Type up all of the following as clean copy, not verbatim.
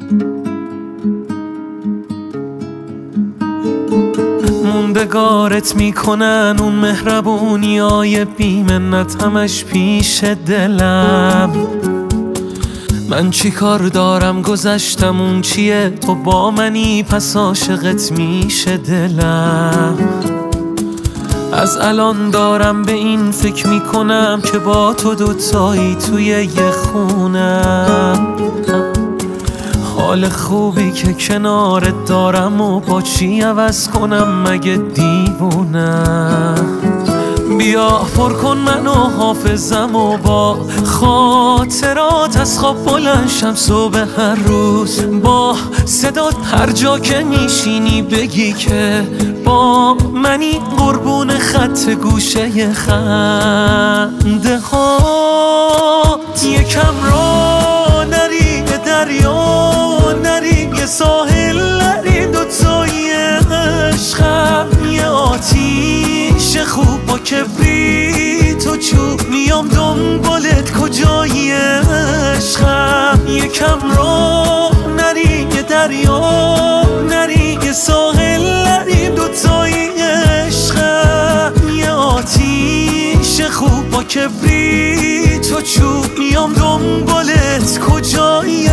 موندگارت میکنن اون مهربونیای بیمنت همش پیش دلم. من چی کار دارم گذشتم اون چیه، تو با منی پس عاشقت میشه دلم. از الان دارم به این فکر میکنم که با تو دوتایی توی یه خونم. حال خوبی که کنارت دارم و با چی عوض کنم مگه دیوونم. بیا پر کن منو حافظم و با خاطرات از خواب بلند شم صبح هر روز. با صدات هر جا که میشینی بگی که با منی، قربون خط گوشه خنده هات. یکم را نری دریا نری، یه ساحل نری، دوتایی عشقم یه آتیش خوب با کبریت و چوب. میام دنبالت کجایی عشقم. یکم را نری یه دریا نری، یه ساحل نری، دوتایی عشقم یه آتیش خوب با کبریت و چوب. میام دنبالت کجایی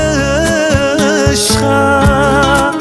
عشقم.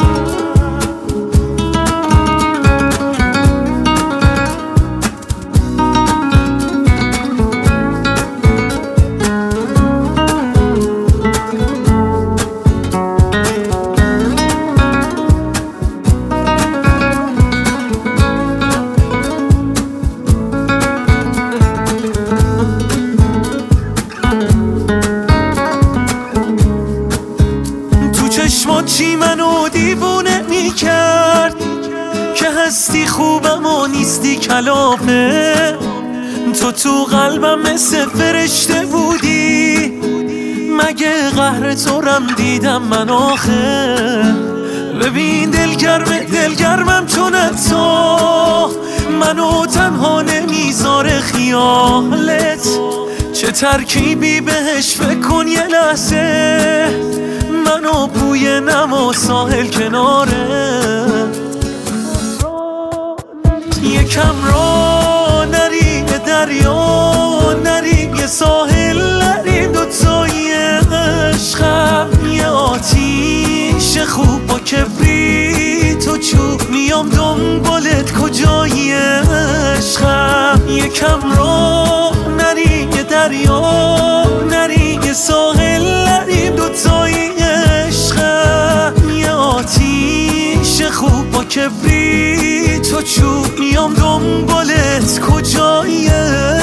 چی منو دیوونه میکرد که هستی خوبم و نیستی کلافه. تو قلبم مثل فرشته بودی، مگه قهر تو رم دیدم من آخه. ببین دلگرمم چون تو منو تنها نمیذاره خیالت. چه ترکیبی بهش فکر کن یه لحظه، منو بوی نما ساحل کناره. یکم را نری یه دریا نری، یه ساحل نری، دوتایی عشقم یه آتیش خوب با کبریت و چوب. میام دنبالت کجایی عشقم. یکم را نری یه دریا نری، یه ساحل نری، دوتایی آتیش خوب با کبریت و چوب. میام دنبالت کجایی